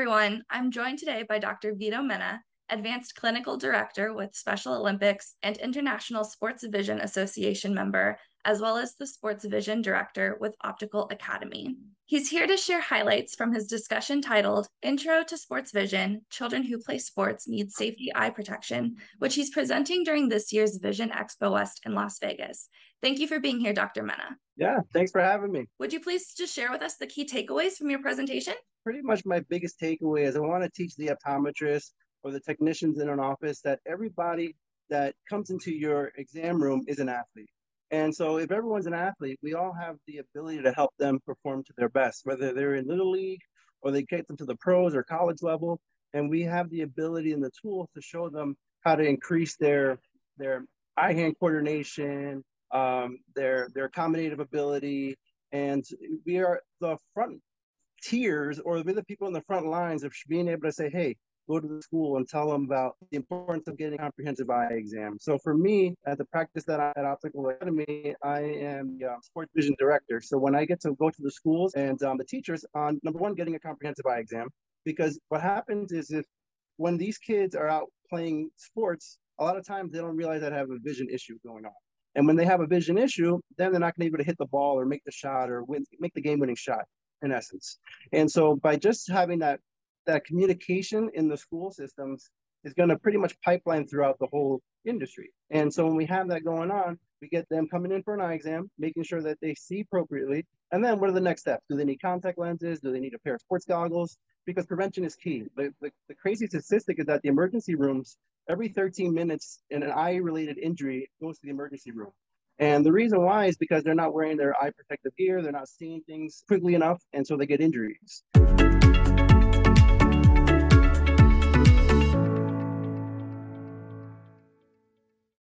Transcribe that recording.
everyone. I'm joined today by Dr. Vito Mena, Advanced Clinical Director with Special Olympics and International Sports Vision Association member, as well as the Sports Vision Director with Optical Academy. He's here to share highlights from his discussion titled Intro to Sports Vision, Children Who Play Sports Need Safety Eye Protection, which he's presenting during this year's Vision Expo West in Las Vegas. Thank you for being here, Dr. Mena. Yeah, thanks for having me. Would you please just share with us the key takeaways from your presentation? Pretty much my biggest takeaway is I want to teach the optometrists or the technicians in an office that everybody that comes into your exam room is an athlete. And so if everyone's an athlete, we all have the ability to help them perform to their best, whether they're in Little League or they get them to the pros or college level. And we have the ability and the tools to show them how to increase their eye-hand coordination, their accommodative ability. And we are the front tiers, or we're the people in the front lines of being able to say, hey, go to the school and tell them about the importance of getting a comprehensive eye exam. So for me, at the practice that I at Optical Academy, I am the sports vision director. So when I get to go to the schools and the teachers on, number one, getting a comprehensive eye exam, because what happens is when these kids are out playing sports, a lot of times they don't realize that I have a vision issue going on. And when they have a vision issue, then they're not going to be able to hit the ball or make the shot or make the game-winning shot, in essence. And so by just having that communication in the school systems is going to pretty much pipeline throughout the whole industry. And so when we have that going on, we get them coming in for an eye exam, making sure that they see appropriately. And then what are the next steps? Do they need contact lenses? Do they need a pair of sports goggles? Because prevention is key. The crazy statistic is that the emergency rooms, every 13 minutes, an eye-related injury goes to the emergency room. And the reason why is because they're not wearing their eye protective gear, they're not seeing things quickly enough, and so they get injuries.